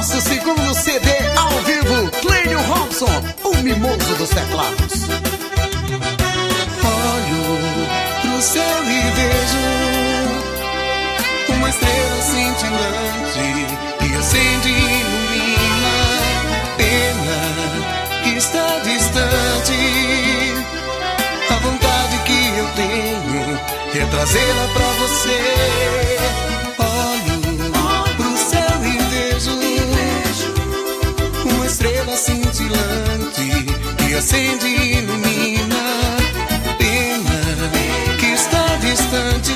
Nosso segundo CD ao vivo, Clênio Robson, o mimoso dos teclados. Olho pro céu e vejo uma estrela cintilante que acende e ilumina. Pena que está distante. A vontade que eu tenho é trazê-la pra você. Olho pro céu e vejo uma estrela cintilante que acende e ilumina. Pena que está distante.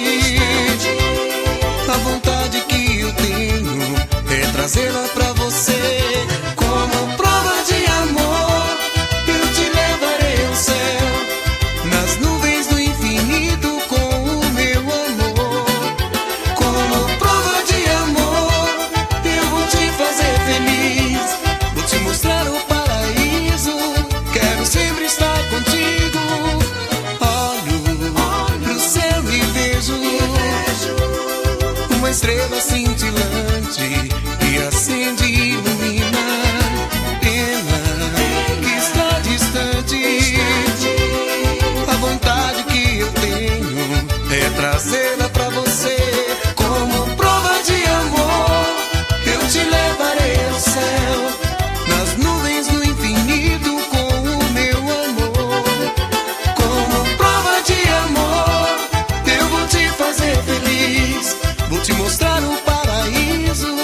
A vontade que eu tenho é trazê-la pra você. Como prova de amor, eu te levarei ao céu, nas nuvens do infinito com o meu amor. Como prova de amor, eu vou te fazer feliz, vou te mostrar o paraíso, quero sempre estar contigo. Olho pro céu e vejo uma estrela cintilante que acende e ilumina. Pena que está distante. A vontade que eu tenho é trazê-la pra você. Como prova de amor, eu te levarei ao céu, nas nuvens do infinito com o meu amor. Como prova de amor, eu vou te fazer feliz, vou te mostrar o paraíso.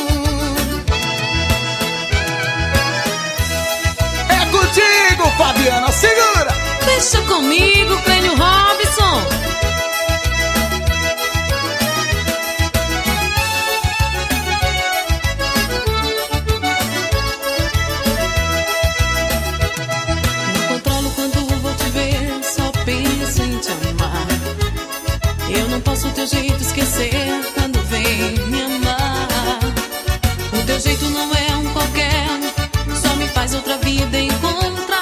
É contigo, Fabiana, segura! Deixa comigo, Clênio Robson. Não controlo quando vou te ver, só penso em te amar. Eu não posso o teu jeito esquecer quando vem me amar. O teu jeito não é um qualquer, só me faz outra vida encontrar.